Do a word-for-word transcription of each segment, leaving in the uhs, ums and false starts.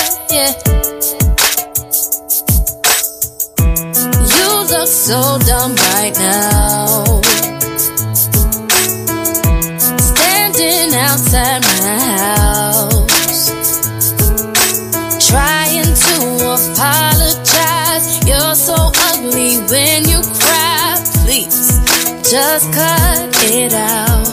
yeah. You look so dumb right now, standing outside my house, trying to apologize. You're so ugly when you cry. Please, just cut it out.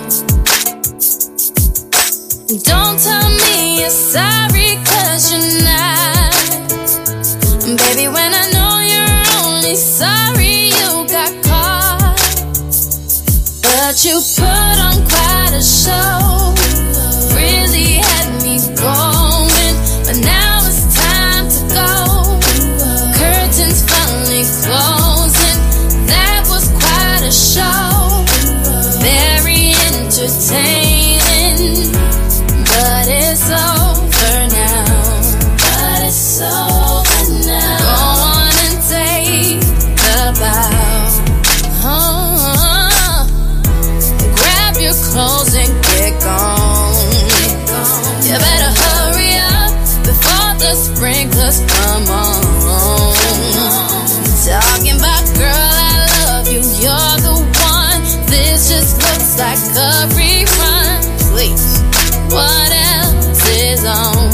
And don't tell me you're sorry, cause you're not. And baby, when I know you're only sorry you got caught, but you put on quite a show, really had me going, but now it's time to go. Curtains finally closing, that was quite a show, very entertaining, but it's over now, but it's over now. Go on and take the bow. Oh, grab your clothes and get gone. You better hurry up before the sprinklers come on. Talking about, girl, I love you, you're the one. This just looks like a rerun. Please, what else is on?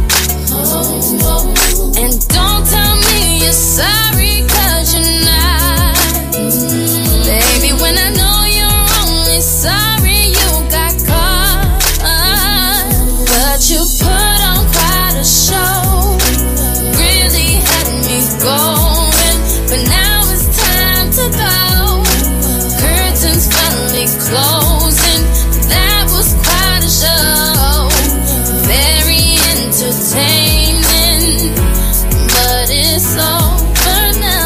And don't tell me you're sorry, cause you're not. Baby, when I know you're only sorry you got caught, but you put on quite a show, really had me going, but now it's time to go. Curtains finally closing, that was quite a show, very entertaining, but it's over now.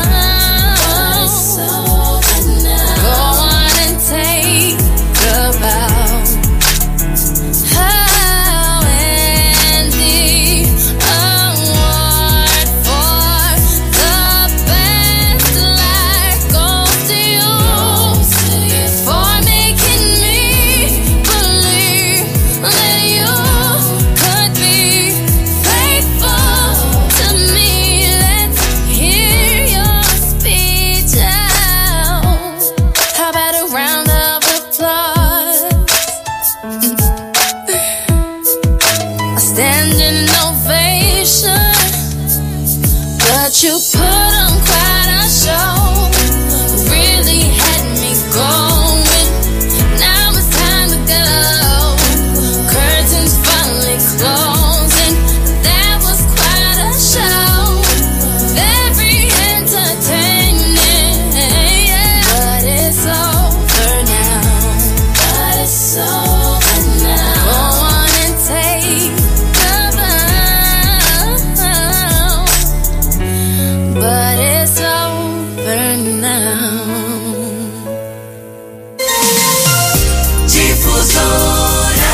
Go on and take the bow. Oh, and the award for the best life goes to you, for making me believe that you could be faithful to me. Let's hear your speech out. How about a round of applause? A standing ovation, but you put on quite a show, really had me going. Now it's time to go. Curtains finally closing, that was quite a show, very entertaining, but it's over now, but it's over now. Go on and take the bow, but it's over now. Difusora.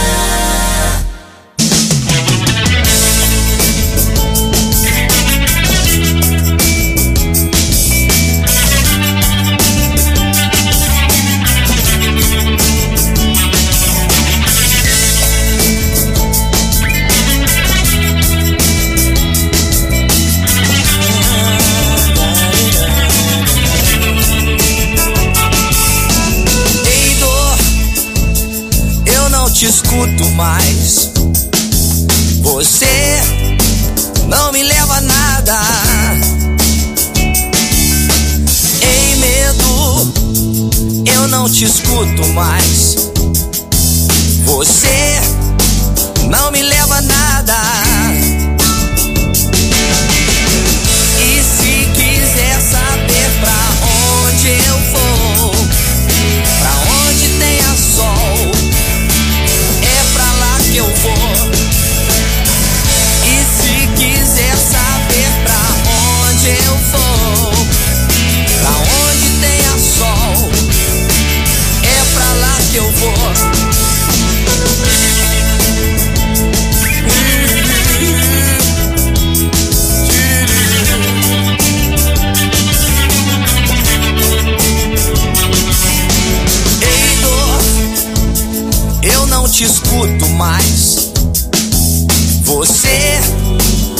Ei, dor, eu não te escuto mais. Você não me leva a nada. Ei, medo, eu não te escuto mais. Você não me leva a nada. E se quiser saber pra onde eu vou, pra onde tenha sol, é pra lá que eu vou. E se quiser saber pra onde eu vou, pra onde tenha sol, é pra lá que eu vou. te escuto mais. Você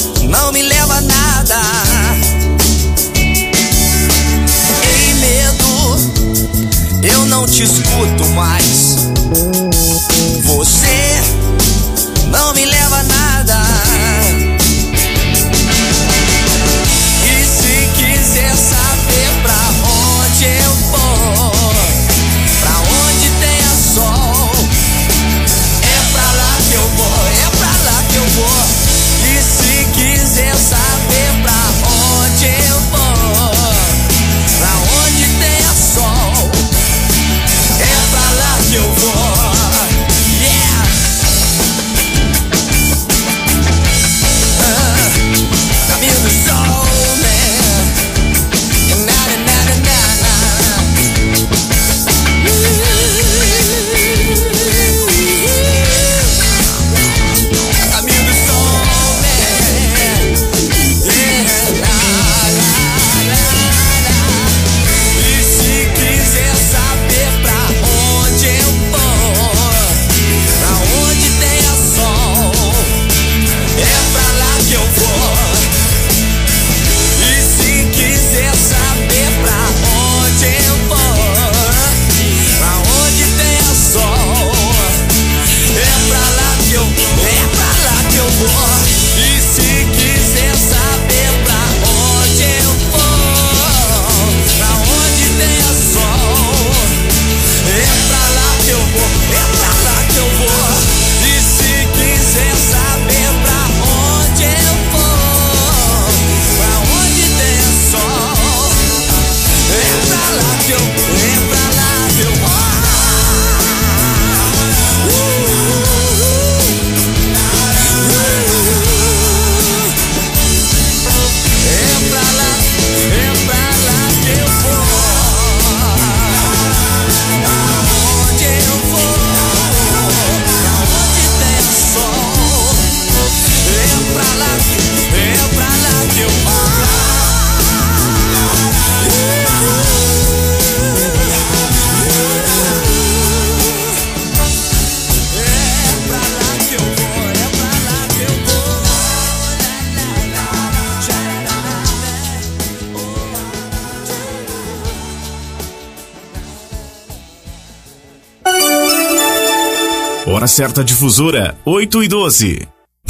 Hora certa difusora, oito e doze.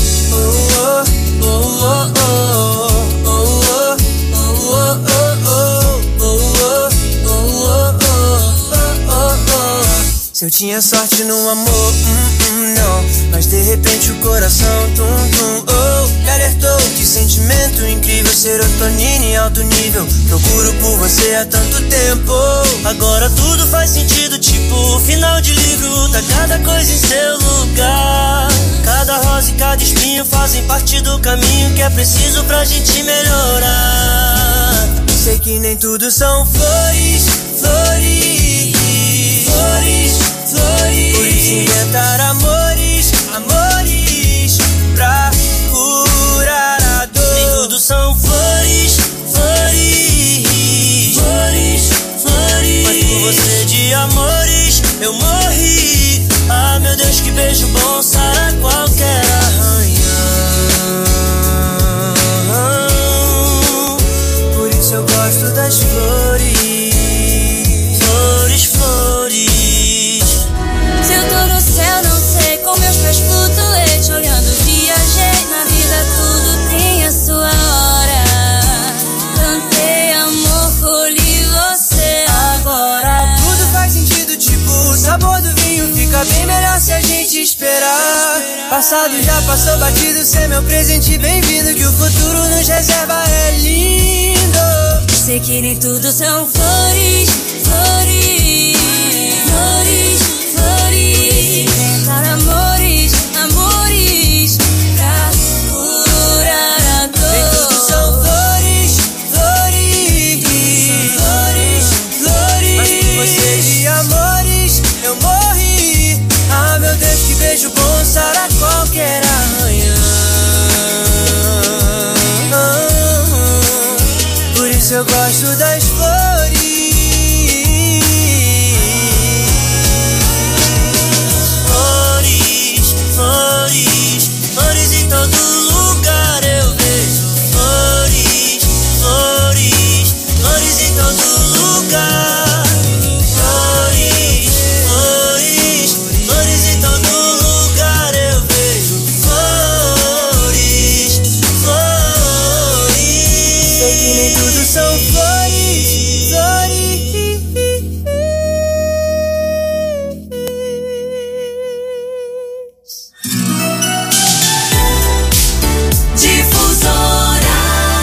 Se eu tinha sorte no amor, hum, hum, não. Mas de repente o coração, tum, tum, oh, me alertou que sentimento incrível, serotonina em alto nível. Procuro por você há tanto tempo. Agora tudo faz sentido, tipo final de livro. Tá cada coisa em seu lugar. Cada rosa e cada espinho fazem parte do caminho que é preciso pra gente melhorar. Sei que nem tudo são flores, flores, flores, flores. Por isso inventar amores, amores pra curar a dor. Nem tudo são flores, flores, flores, flores. Mas por você de amores eu morri. Ah, meu Deus, que beijo bom sara qualquer arranhão. Por isso eu gosto das flores. Flores, flores. Se eu tô no céu, não sei, com meus pés flutuantes, olhando, viajei na vida, tudo tem a sua hora. Plantei amor, colhi você agora. Tudo faz sentido, tipo o sabor do vinho fica bem melhor se a gente esperar. Passado já passou batido, cê é meu presente, bem-vindo. Que o futuro nos reserva é lindo. Sei que nem tudo são flores, flores, flores, flores. Inventar amores, amores pra curar a dor. Nem tudo são flores, flores, flores, flores. Mas por você de amores eu morri. Ah, meu Deus, que beijo bom sara qualquer arranhão. Por isso eu gosto das flores. Flores, flores, flores em todo lugar eu vejo. Flores, flores, flores em todo lugar. Flores, flores, flores em todo lugar eu vejo. Flores, flores. Sei que nem tudo são flores, flores. Difusora.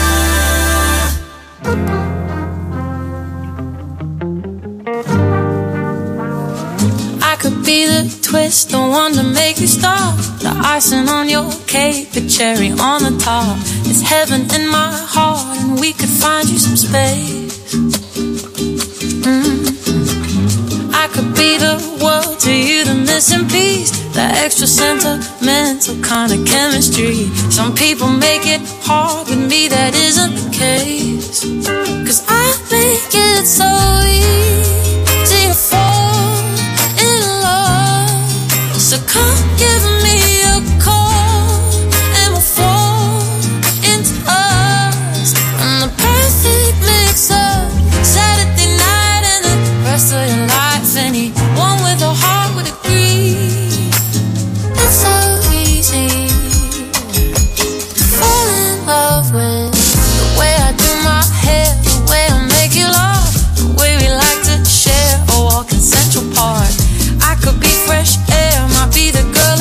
I could be the twist, the one to make you stop. The icing on your cake, the cherry on the top. It's heaven in my heart, and we could find you some space. Mm. I could be the world to you, the missing piece, the extra sentimental kind of chemistry. Some people make it hard, with me that isn't the case. Cause I make it so easy to fall in love. So come give me a call, and we'll fall into us. And the perfect mix up Saturday night and the rest of your life. Anyone with a heart would agree. It's so easy to fall in love with the way I do my hair, the way I make you laugh, the way we like to share a walk in Central Park. I could be fresh air, might be the girl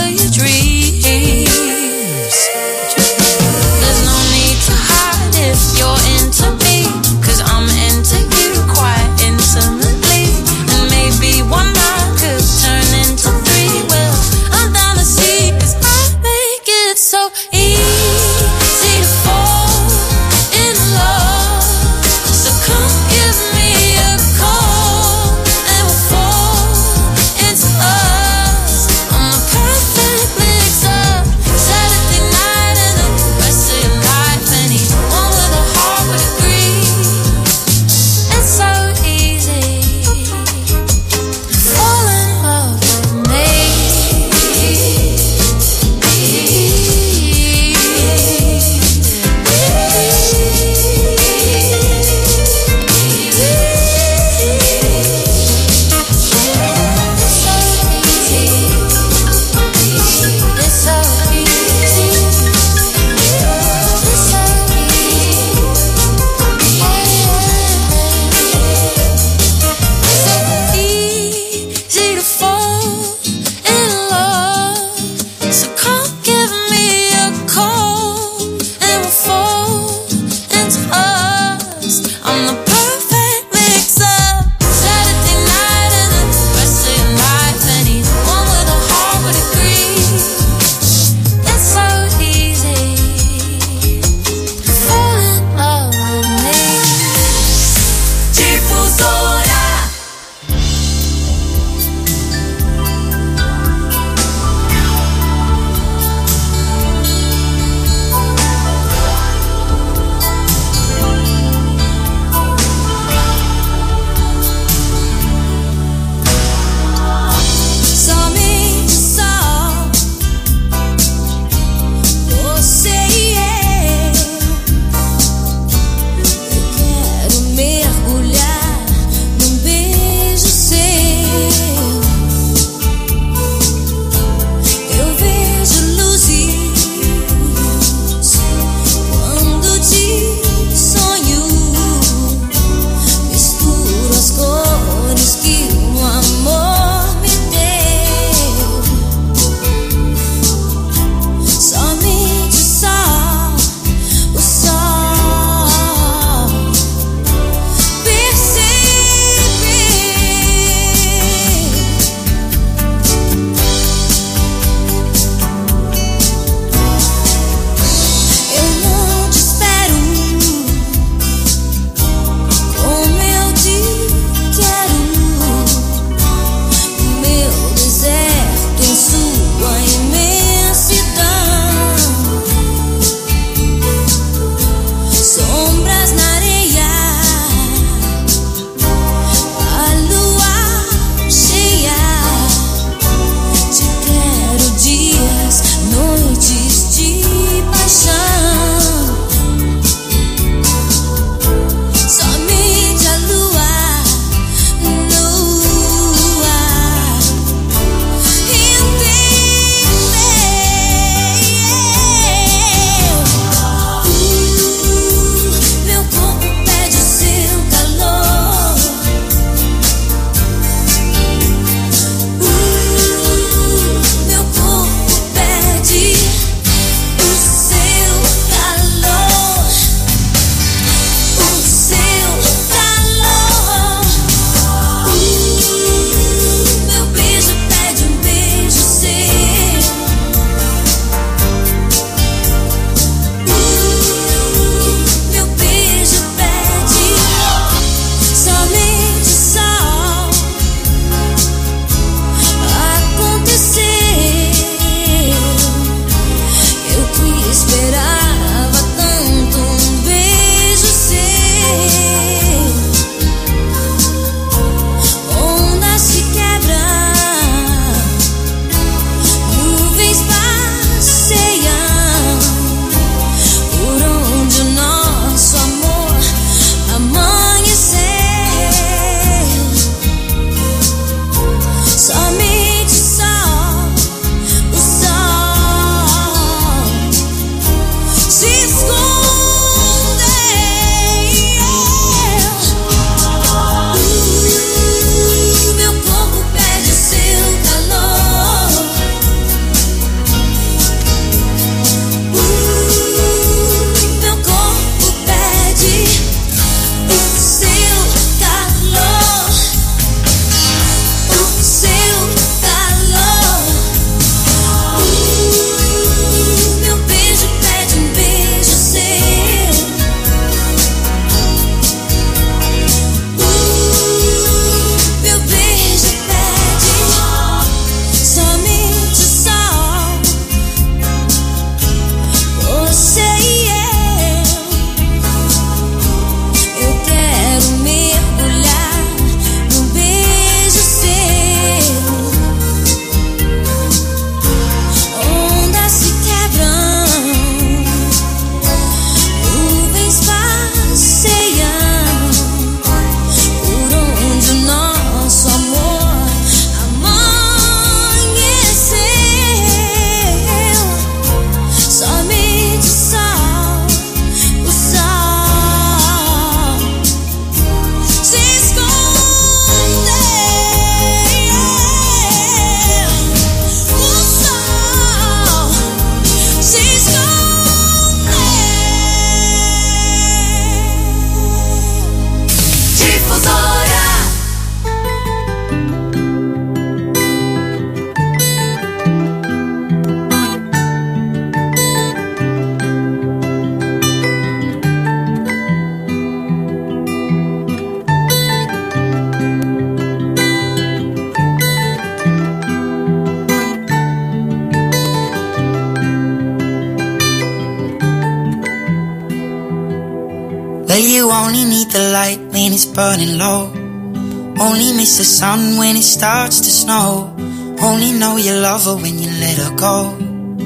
Well, you only need the light when it's burning low. Only miss the sun when it starts to snow. Only know you love her when you let her go.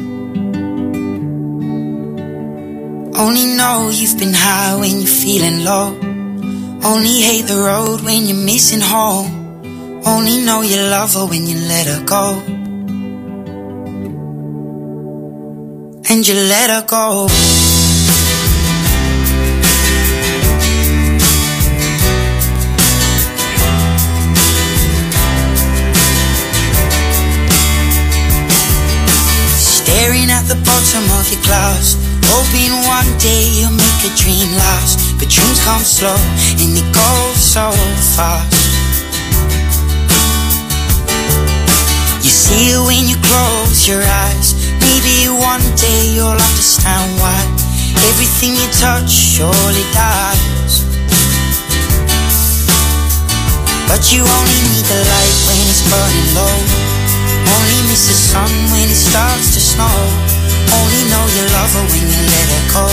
Only know you've been high when you're feeling low. Only hate the road when you're missing home. Only know you love her when you let her go. And you let her go. Staring at the bottom of your glass, hoping one day you'll make a dream last. But dreams come slow and they go so fast. You see it when you close your eyes. Maybe one day you'll understand why everything you touch surely dies. But you only need the light when it's burning low. Only miss the sun when it starts to snow. Only know you love her when you let her go.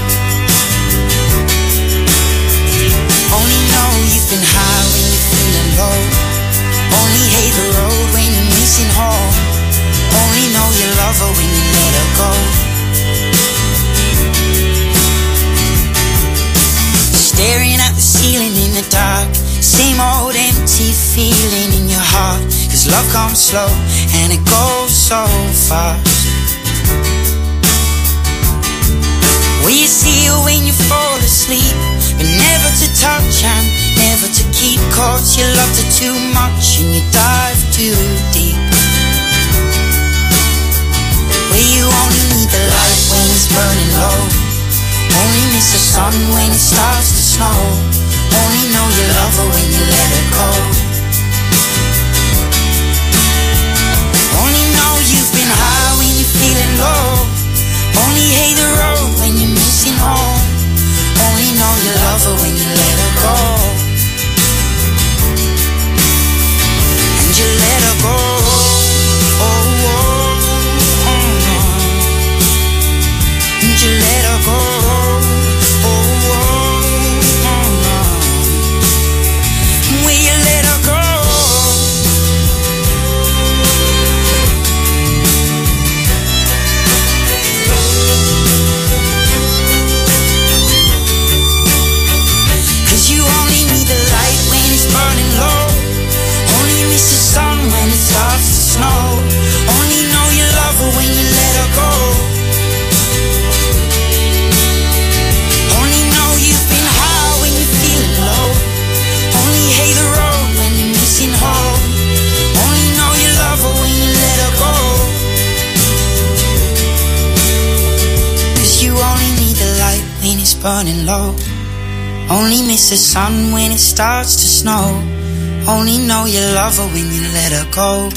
Only know you've been high when you're feeling low. Only hate the road when you're missing home. Only know you love her when you let her go. Staring at the ceiling in the dark, same old empty feeling in your heart. Cause love comes slow and it goes so fast. Will you see her when you fall asleep, but never to touch and never to keep? Cause you loved her too much and you dive too deep. Where you only need the light when it's burning low. Only miss the sun when it starts to snow. Only know you love her when you let her go. Only know you've been high when you're feeling low. Only hate the road when you're missing home. Only know you love her when you let her go. And you let her go. Oh, oh, oh, oh. And you let her go. Oh, oh, oh, oh. Will you let her go? Cause you only need the light when it's burning low. Only miss the sun when it starts to snow. Only know you love her when you let her go. Only know you've been high when you're feeling low. Only hate the road when you're missing home. Only know you love her when you let her go. Cause you only need the light when it's burning low. Only miss the sun when it starts to snow. Only know you love her when you let her go.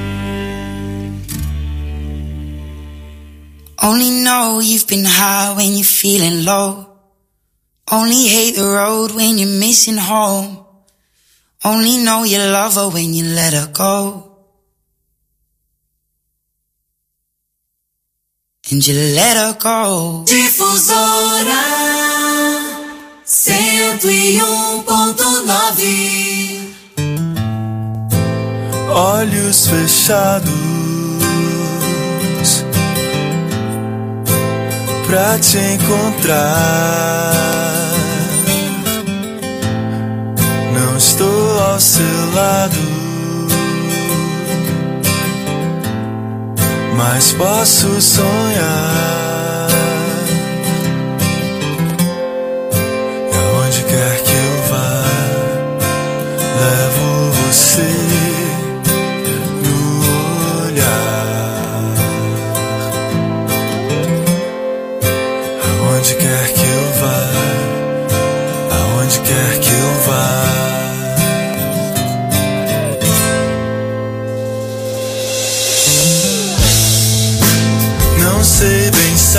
Only know you've been high when you're feeling low. Only hate the road when you're missing home. Only know you love her when you let her go. And you let her go. Difusora cento e um ponto nove. Olhos fechados pra te encontrar. Não estou ao seu lado, mas posso sonhar. E aonde quer que eu vá, levo você no olhar. Aonde quer que eu vá, aonde quer que eu vá. Não sei bem se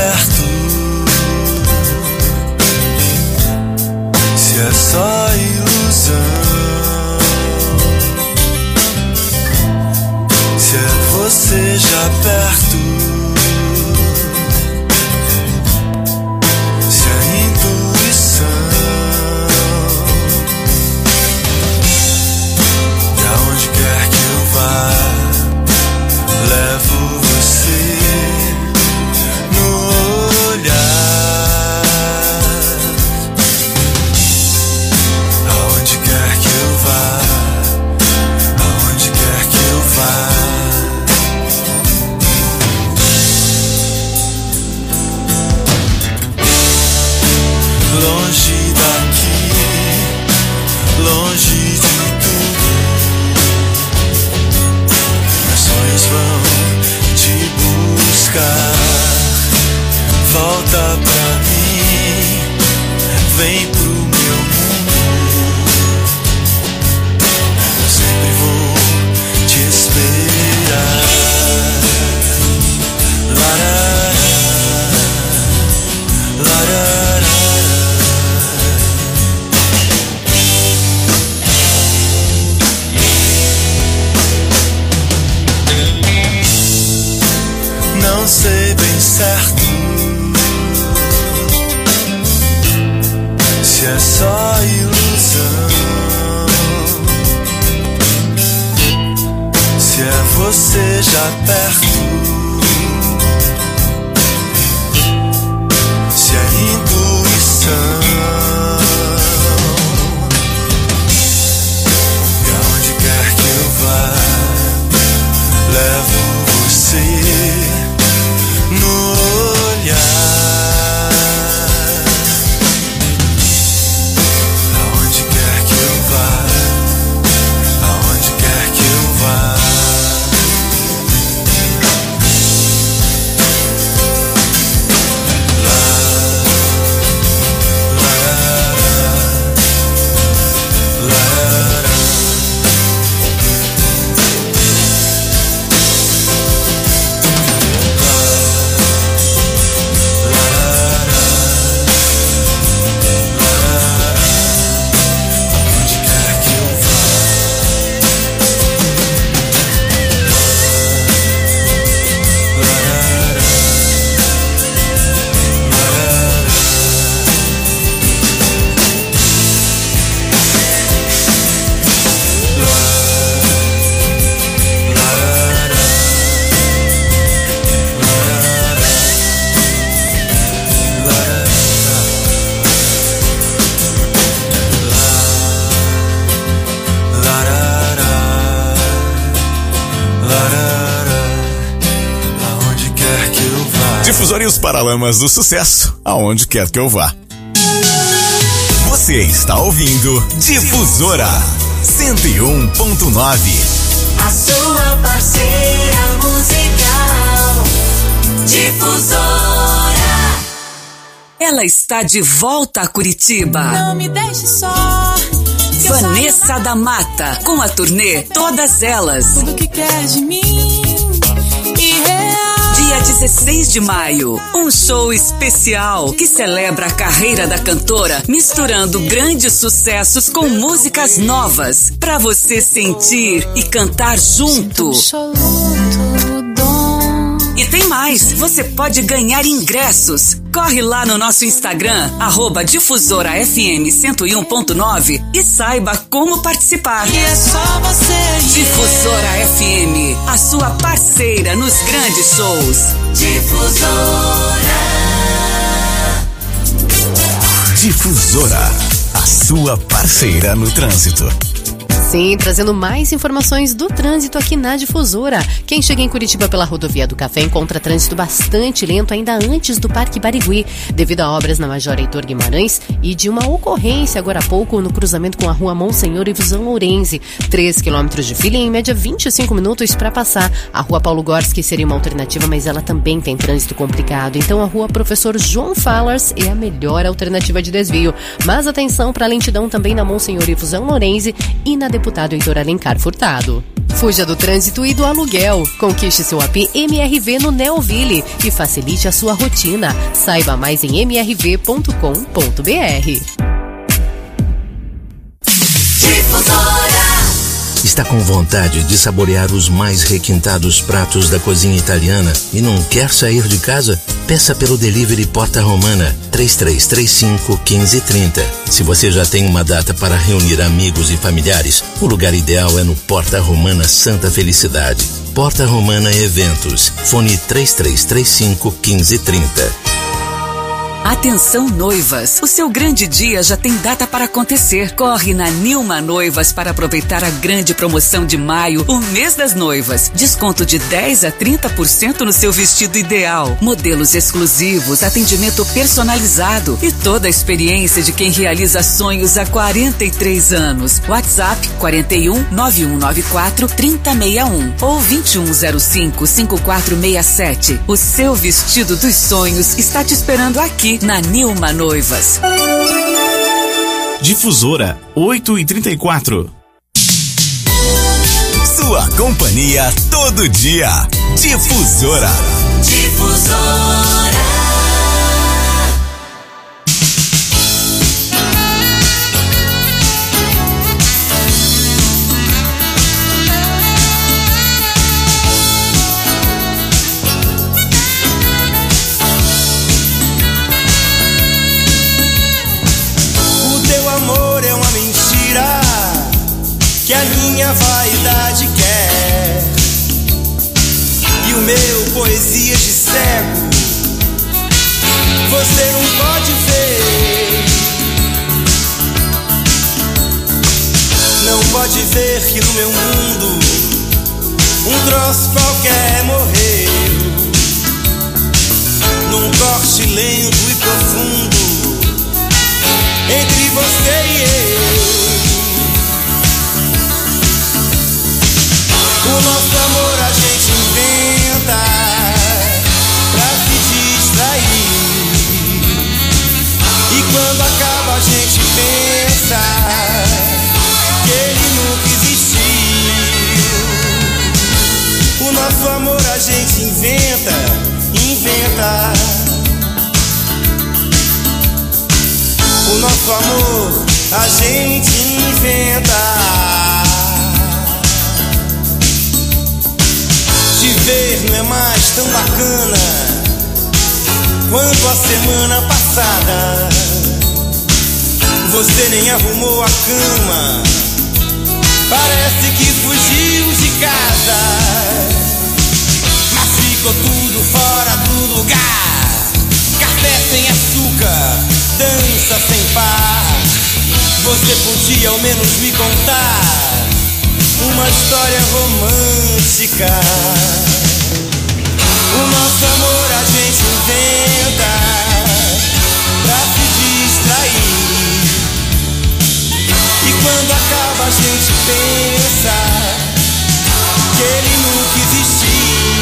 vem pro meu mundo. Eu sempre vou te esperar. Larará, larará. Não sei bem certo se é só ilusão, se é você já perto, se é intuição. E aonde quer que eu vá, levo você no olhar. Aonde quer que eu vá, aonde quer que eu vá. Lá, lá, lá, lá. Difusora e os Paralamas do Sucesso, aonde quer que eu vá. Você está ouvindo Difusora cento e um ponto nove. A sua parceira musical. Difusora. Ela está de volta a Curitiba. Não me deixe só. Vanessa da Mata, com a turnê Todas Elas. Tudo que quer de mim e real. Dia dezesseis de maio, um show especial que celebra a carreira da cantora, misturando grandes sucessos com músicas novas, pra você sentir e cantar junto. E tem mais, você pode ganhar ingressos. Corre lá no nosso Instagram, arroba Difusora F M cento e um ponto nove e saiba como participar. E é só você. Difusora F M, a sua parceira nos grandes shows. Difusora. Difusora, a sua parceira no trânsito. Sim, trazendo mais informações do trânsito aqui na Difusora. Quem chega em Curitiba pela rodovia do Café encontra trânsito bastante lento ainda antes do Parque Barigui, devido a obras na Major Heitor Guimarães e de uma ocorrência agora há pouco no cruzamento com a rua Monsenhor e Visão Lourense. três quilômetros de fila e em média vinte e cinco minutos para passar. A rua Paulo Gorski seria uma alternativa, mas ela também tem trânsito complicado. Então a rua Professor João Fallers é a melhor alternativa de desvio. Mas atenção para a lentidão também na Monsenhor e Visão Lourense e na deputado Heitor Alencar Furtado. Fuja do trânsito e do aluguel. Conquiste seu A P M R V no Neoville e facilite a sua rotina. Saiba mais em m r v ponto com ponto b r. Está com vontade de saborear os mais requintados pratos da cozinha italiana e não quer sair de casa? Peça pelo delivery Porta Romana três três três cinco, um cinco três zero. Se você já tem uma data para reunir amigos e familiares, o lugar ideal é no Porta Romana Santa Felicidade. Porta Romana Eventos. Fone três três três cinco, um cinco três zero. Atenção noivas, o seu grande dia já tem data para acontecer. Corre na Nilma Noivas para aproveitar a grande promoção de maio, o mês das noivas. Desconto de dez a trinta por cento no seu vestido ideal. Modelos exclusivos, atendimento personalizado e toda a experiência de quem realiza sonhos há quarenta e três anos. WhatsApp quarenta e um, nove um nove quatro, trinta sessenta e um ou vinte e um zero cinco, cinquenta e quatro sessenta e sete. O seu vestido dos sonhos está te esperando aqui na Nilma Noivas. Difusora oito e trinta e quatro. Sua companhia todo dia. Difusora. Difusora. Que a minha vaidade quer, e o meu poesias de cego você não pode ver. Não pode ver que no meu mundo um troço qualquer morreu, num corte lento e profundo entre você e eu. O nosso amor a gente inventa pra se distrair, e quando acaba a gente pensa que ele nunca existiu. O nosso amor a gente inventa, inventa. O nosso amor a gente inventa. Te ver não é mais tão bacana quanto a semana passada. Você nem arrumou a cama, parece que fugiu de casa, mas ficou tudo fora do lugar. Café sem açúcar, dança sem par. Você podia ao menos me contar uma história romântica. O nosso amor a gente inventa pra se distrair, e quando acaba a gente pensa que ele nunca existiu.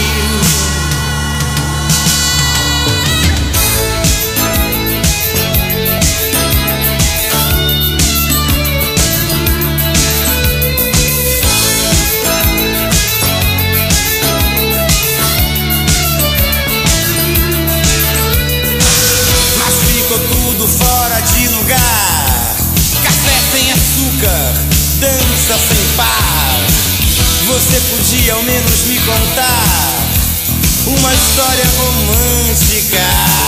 Fora de lugar, café sem açúcar, dança sem par. Você podia ao menos me contar uma história romântica.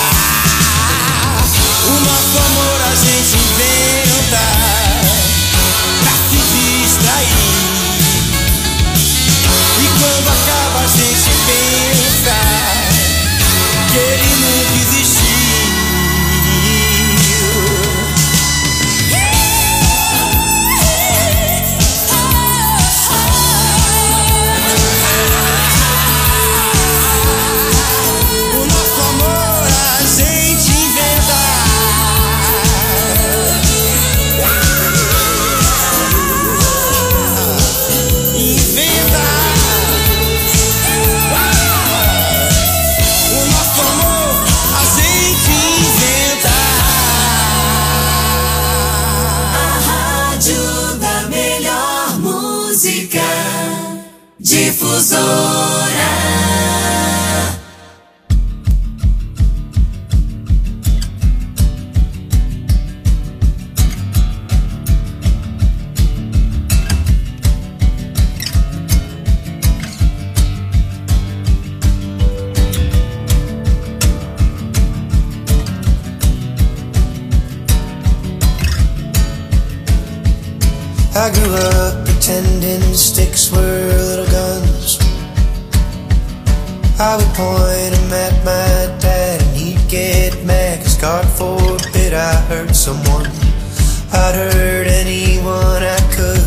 O nosso amor a gente inventa pra se distrair, e quando acaba a gente pensa que ele nunca existiu. Difusora. I grew up pretending sticks were little guns. I would point them at my dad and he'd get mad, 'cause God forbid I hurt someone. I'd hurt anyone I could,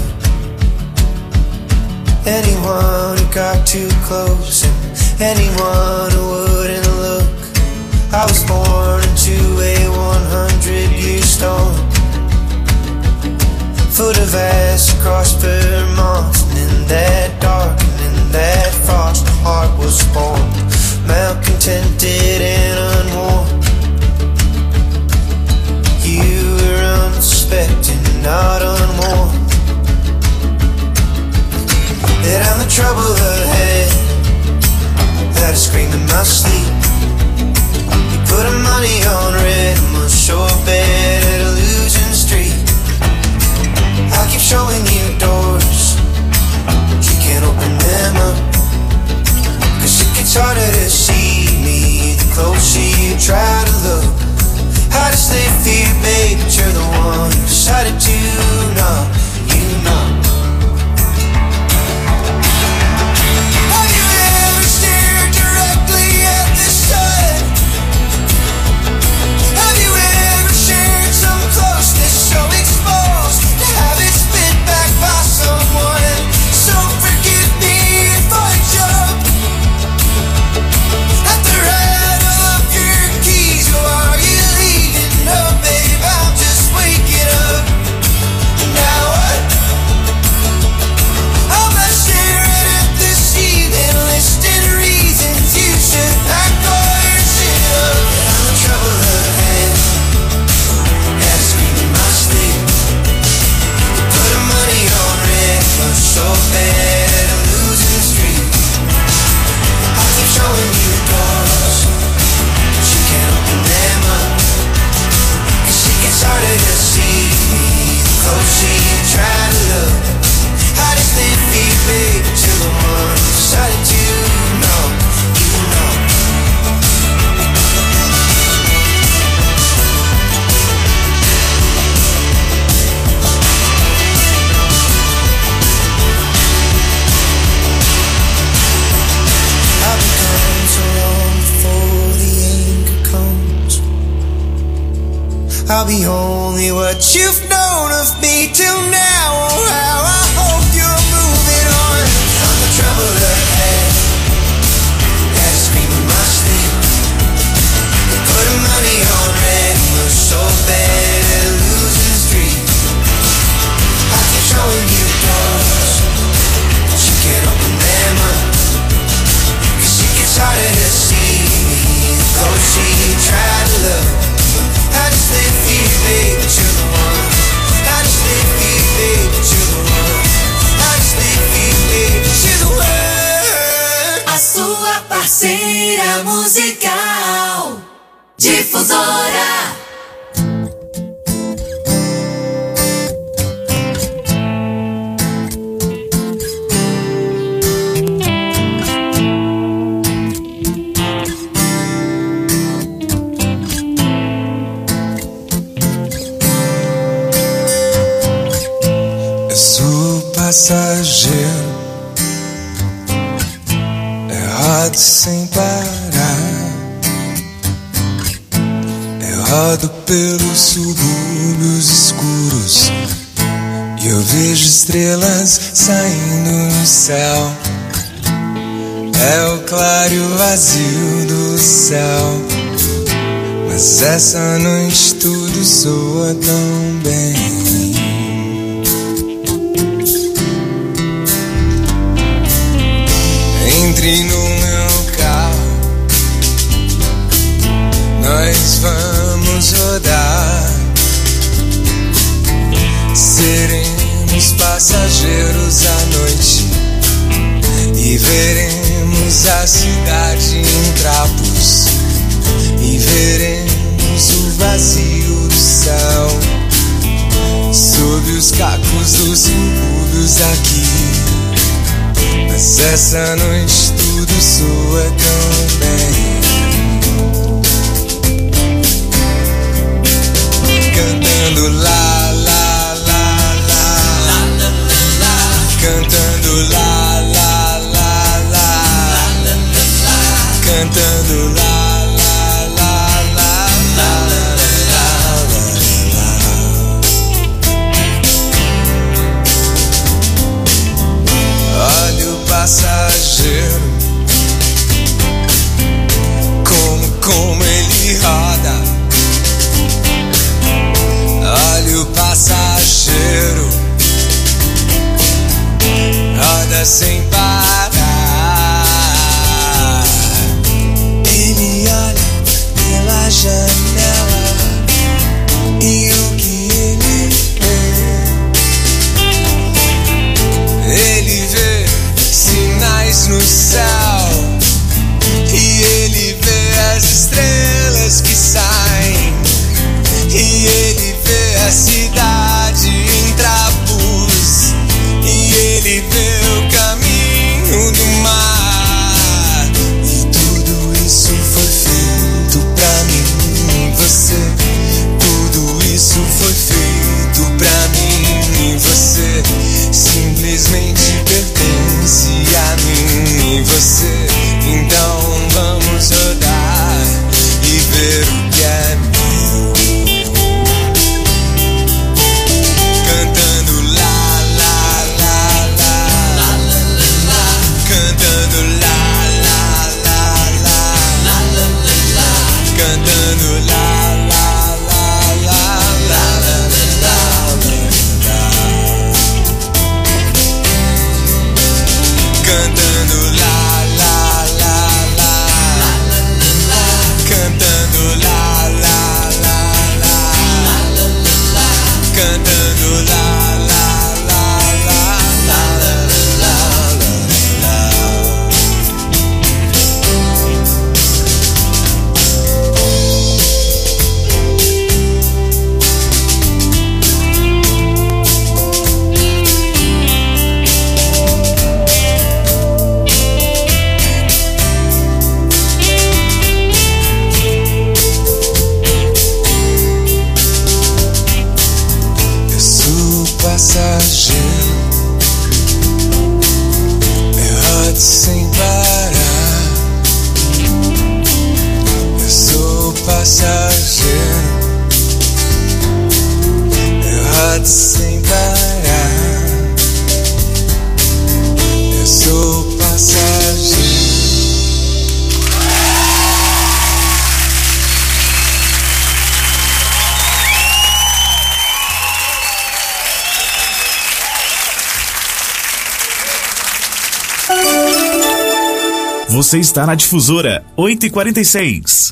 anyone who got too close and anyone who wouldn't look. I was born into a hundred year storm, foot of ash across Vermont, and in that dark and in that frost, a heart was born, malcontented and unwarm. You were unsuspecting, I'll be only what you've known of me till now. Oh, how I hope you're moving on from the trouble ahead. Had to scream in my sleep. Putting money on red was so bad at losing street. I keep showing you doors, but you can't open them up. Cause she gets harder to see, though she tried to love. I just live for you, babe, but you're the one. I just live for you, babe, but you're the one. I just live for you, babe, but you're the one. A sua parceira musical Difusora. Passageiro, errado sem parar, errado pelos subúrbios escuros, e eu vejo estrelas saindo no céu. É o claro e o vazio do céu, mas essa noite tudo soa tão bem. Entre no meu carro, nós vamos rodar. Seremos passageiros à noite e veremos a cidade em trapos, e veremos o vazio do céu sob os cacos dos subúrbios aqui. Mas essa noite tudo soa tão bem. Cantando lá, lá, lá, lá, cantando lá, lá, lá, lá, cantando lá, lá, lá, lá, lá. Olha o passageiro, como, como ele roda. Olha o passageiro, roda sem parar. Ele olha pela janela e o que ele vê? Ele vê sinais no céu, e ele vê as estrelas que saem, e ele vê a cidade em trapos, e ele vê o caminho do mar. E tudo isso foi feito pra mim e você. Tudo isso foi feito pra mim e você. Simplesmente pertence a mim e você. Então vamos rodar e ver o que é meu. Cantando lá, lá, lá, lá, cantando lá, lá, lá, lá, cantando lá, lá, lá, lá, cantando lá, lá, lá, lá, cantando lá, lá, lá, lá, cantando lá, lá, lá, lá, passageiro, errado sem parar. Eu sou passageiro, sem parar. Eu sou passageiro. Você está na Difusora oito e quarenta e seis.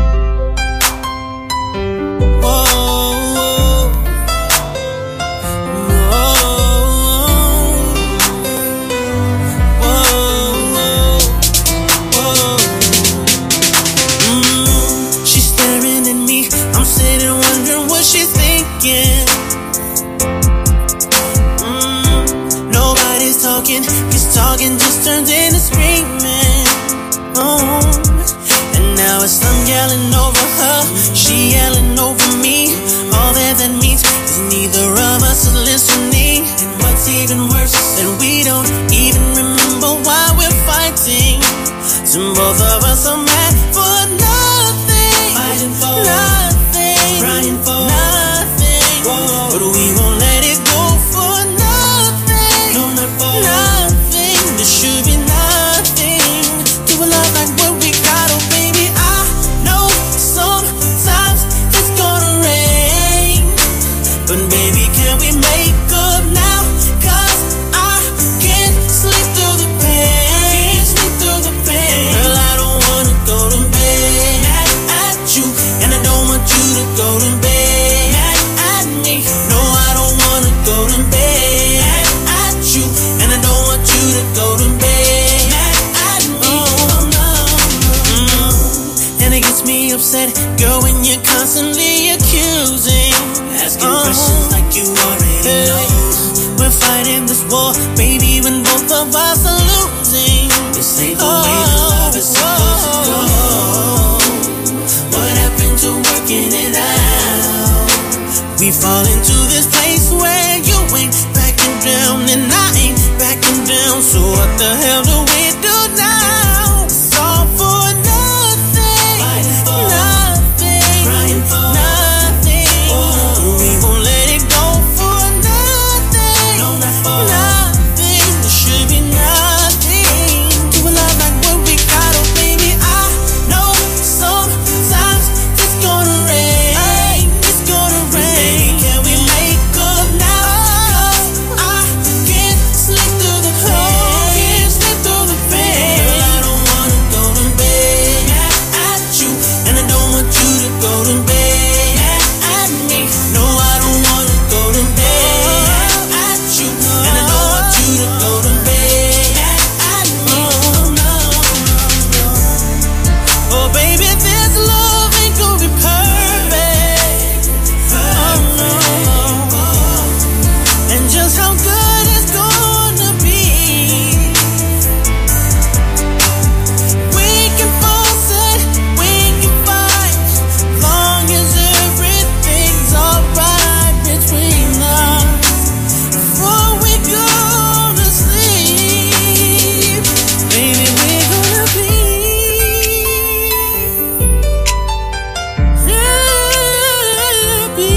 Talking just turns into screaming. Oh, and now it's I'm yelling over her, she yelling over me. All that that means is neither of us is listening. And what's even worse is that we don't even remember why we're fighting. So both of us are mad for nothing, fighting for nothing, crying for nothing. Whoa. But we won't let it go for nothing. No, not for nothing. There should be nothing to a love like what we got. Oh baby, I know sometimes it's gonna rain, but baby, can we make up now? Cause I can't sleep through the pain, can't sleep through the pain. Girl, I don't wanna go to bed mad at you, and I don't want you to go to bed mad at me. No, I don't wanna go to bed mad at you, and I don't want you to go to bed mad at me. Oh, no. Mm. And it gets me upset, girl, when you're constantly accusing, asking oh. questions like you already hey. know. We're fighting this war, baby, when both of us are losing. This ain't the oh. way that love is supposed to go. What happened to working it out? We fall into this place where you ain't backing down and I ain't backing down. So what the hell do we do now? It's all for nothing, fighting for nothing, crying for nothing. Oh. We won't let it go for nothing, no, not for nothing. There should be nothing to a love like what we got. Oh baby, I know sometimes it's gonna rain, it's gonna rain. Baby, can we make up now? I can't sleep through the pain, can't sleep through the pain. Girl, I don't wanna go to bed mad at you, and I don't want you to go to bed mad at me. No, I don't wanna go to bed mad at you, and I don't want you to go to bed mad at me. Oh baby, this love ain't gonna be perfect. Oh no. And just how good it's gonna be, we can force it, we can fight, long as everything's alright between us. Before we go to sleep, baby, we're gonna be, yeah, be.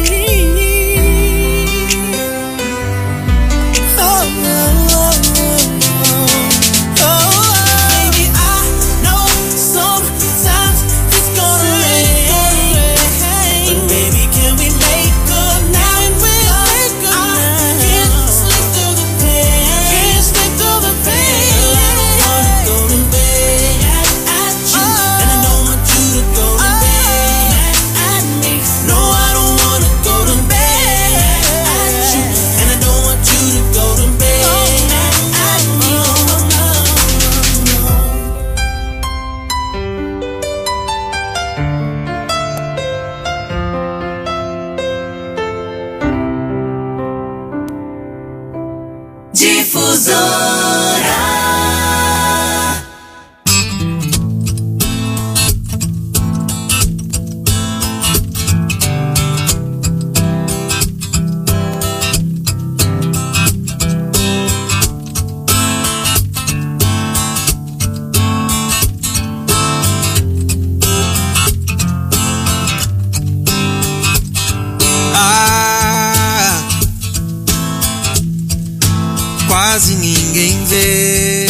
Oh, oh, oh, oh, oh. Baby, I know sometimes it's gonna rain, but baby, can we make up now? And we'll make up now. I can't sleep through the pain, can't sleep through the pain. I don't wanna go to bed at you, and I don't want you to go to bed at me. No, I don't wanna go to bed at you, and I don't want you to go to bed at me. Difusora. Ah, quase ninguém vê.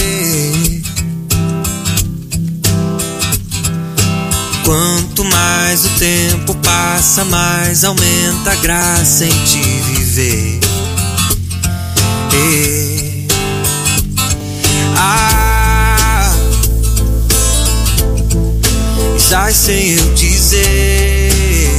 Quanto mais o tempo passa, mais aumenta a graça em te viver. E... Ah, sai sem eu dizer.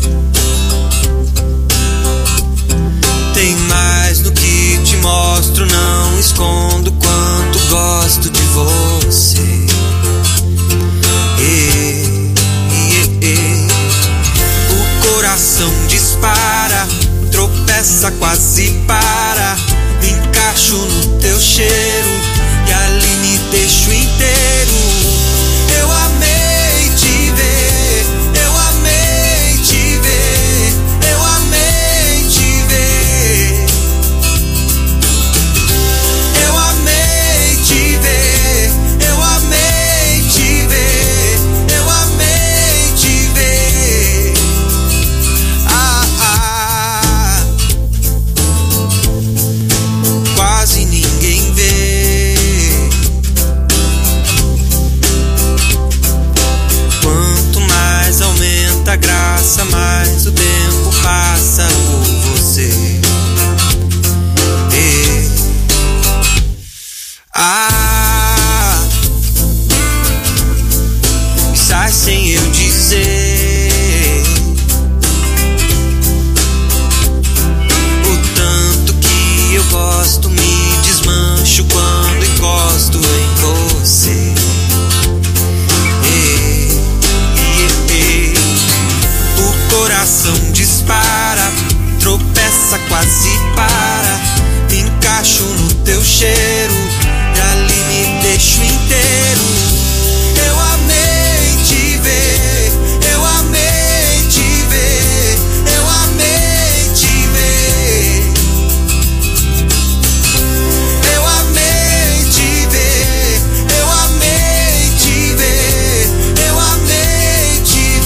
Tem mais no que te mostro, não escondo quanto gosto de você. E... O coração dispara, tropeça, quase para. Me encaixo no teu cheiro e ali me deixo inteiro. Eu amei te ver, eu amei te ver, eu amei te ver. Eu amei te ver, eu amei te ver, eu amei te ver. Ah, ah. Quase ninguém vê. Quanto mais aumenta a graça, mais o tempo passa por você. E... Ah, sai sem eu dizer. O tanto que eu gosto, me desmancho quando encosto em você. E, e, e. O coração dispara, tropeça, quase para. Me encaixo no teu cheiro e ali me deixo inteiro. Eu amei te ver, eu amei te ver, eu amei te ver. Eu amei te ver, eu amei te ver, eu amei te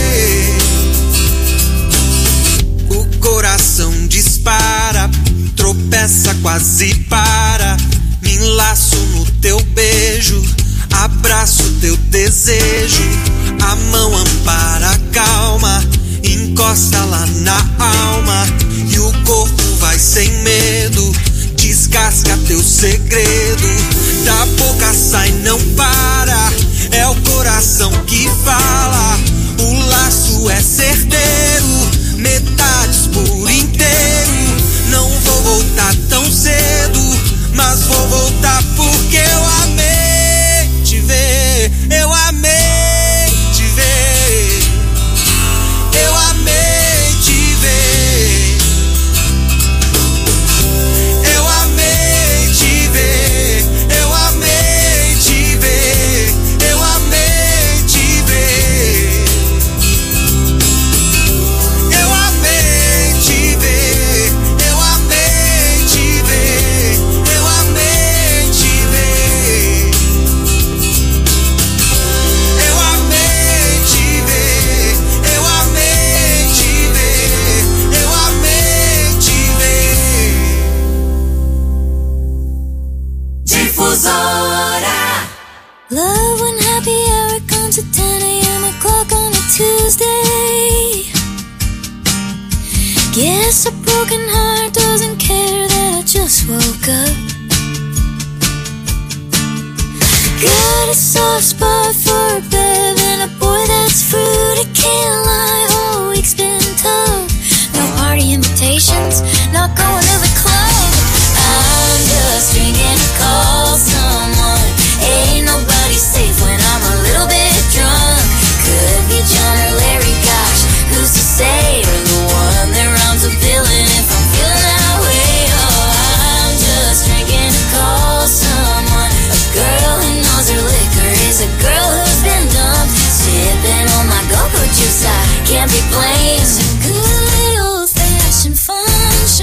ver. O coração dispara, tropeça, quase para. Me enlaço no teu beijo, abraço teu desejo. A mão ampara a calma, encosta lá na alma. E o corpo vai sem medo, descasca teu segredo. Da boca sai, não para, é o coração que fala. O laço é certeiro, metades por inteiro. Não vou voltar tão cedo, mas vou voltar porque eu amei te ver. Eu amei te ver, eu amei te ver. Eu amei te ver, eu amei te ver, eu amei te ver. Eu amei te ver, eu amei te ver, eu amei te ver. Eu amei te ver, eu amei te ver, eu amei te ver. Difusora. Love when happy hour comes at ten a.m. o'clock on a Tuesday. Guess a broken heart doesn't care that I just woke up. Got a soft spot for a bev and a boy that's fruity, can't lie, whole week's been tough. No party invitations, not going to the club. I'm just drinking to call someone. Ain't nobody safe when I'm a little bit drunk. Could be John or Larry, gosh, who's to say? Or the one that rhymes with villain if I'm feeling that way. Oh, I'm just drinking to call someone. A girl who knows her liquor is a girl who's been dumped. Sipping on my go-go juice, I can't be blamed. Some good old-fashioned fun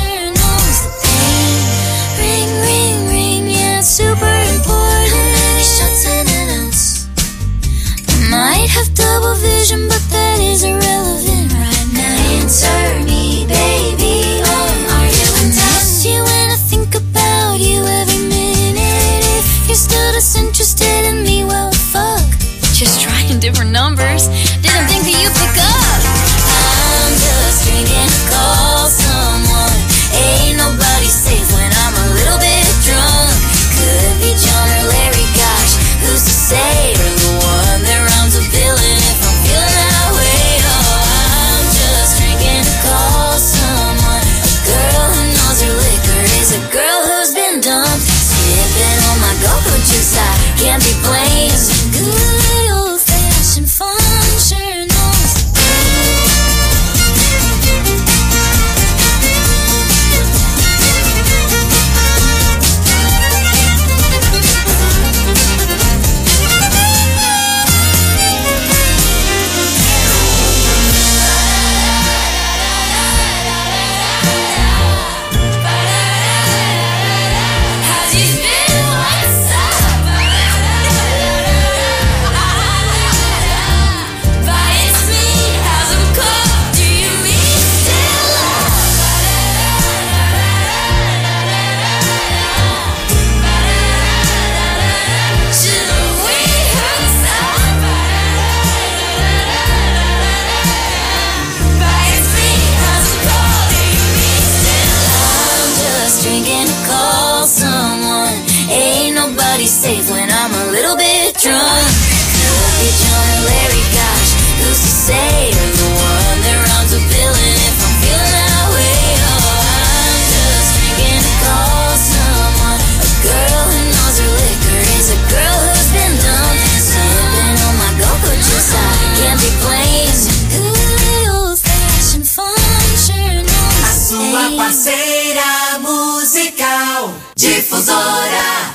parceira musical Difusora.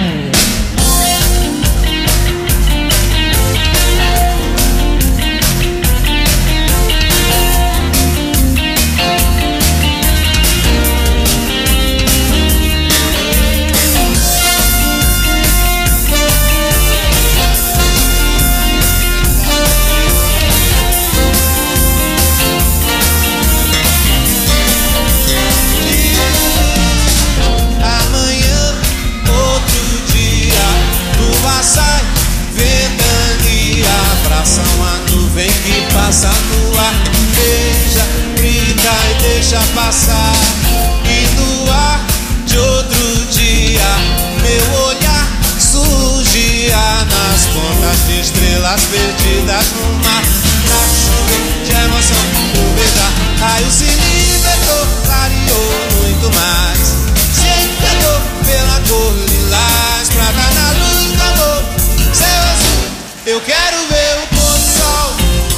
Vem que passa no ar, beija, brinca e deixa passar. E no ar de outro dia, meu olhar surgia nas pontas de estrelas perdidas no mar. Na chuva de emoção, o beijar, raio se libertou, clareou muito mais. Se entendeu pela cor lilás, prata na luz do amor, céu azul. Eu quero ver o pôr do sol,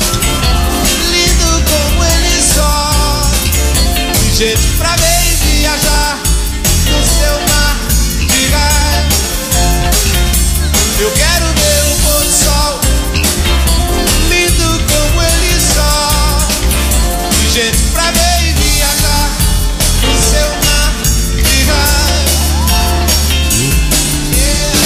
jeito pra ver e viajar no seu mar de raios. Eu quero ver o pôr do sol, lindo como ele só. De jeito pra ver e viajar no seu mar de raios. Yeah.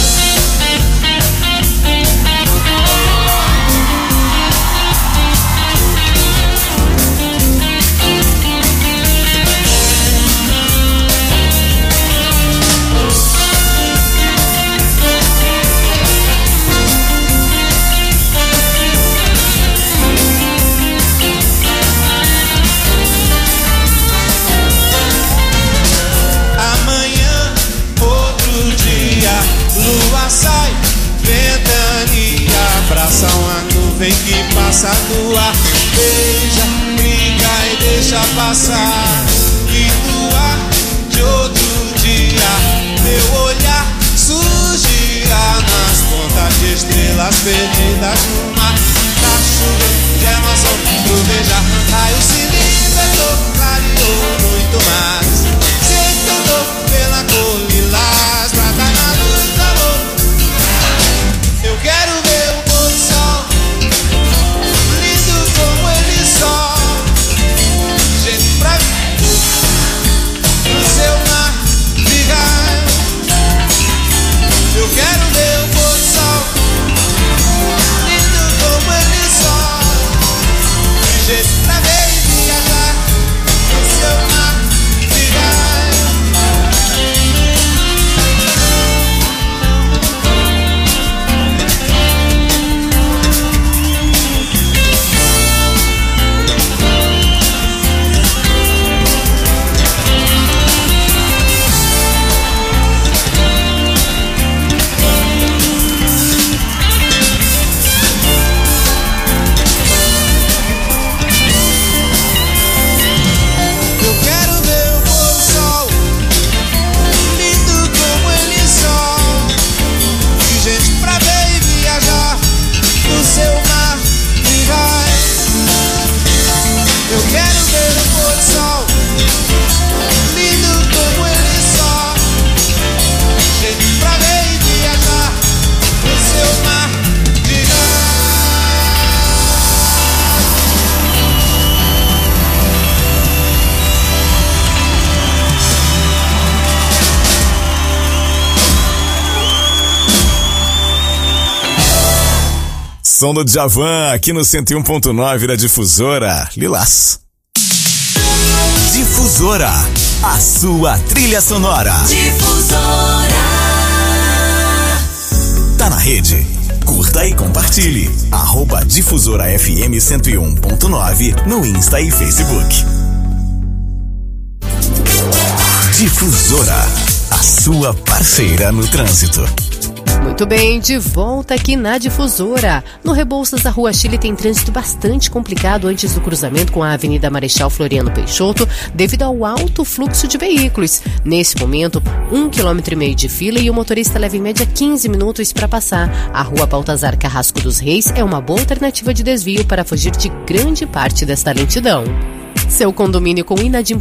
Lua sai, ventania, abraça uma nuvem que passa no ar. Beija, brinca e deixa passar. E no ar de outro dia, meu olhar surgia nas pontas de estrelas perdidas no mar. Na chuva de emoção, do beijar, raio se libertou, clareou muito mais. Se encantou pela cor lilás, prata na luz do amor. Eu quero ver o pôr do sol, lindo como ele só. Jeito pra no seu mar de raios. Eu quero ver o pôr do sol, lindo como ele só. Jeito pra ver e viajar no seu mar de raios. Som do Djavan aqui no cento e um ponto nove da Difusora. Lilás. Difusora, a sua trilha sonora. Difusora. Tá na rede. Curta e compartilhe. Arroba Difusora F M cento e um ponto nove no Insta e Facebook. Difusora, a sua parceira no trânsito. Muito bem, de volta aqui na Difusora. No Rebouças da Rua Chile tem trânsito bastante complicado antes do cruzamento com a Avenida Marechal Floriano Peixoto, devido ao alto fluxo de veículos. Nesse momento, um quilômetro e meio de fila e o motorista leva em média quinze minutos para passar. A Rua Baltazar Carrasco dos Reis é uma boa alternativa de desvio para fugir de grande parte desta lentidão. Seu condomínio com inadimplência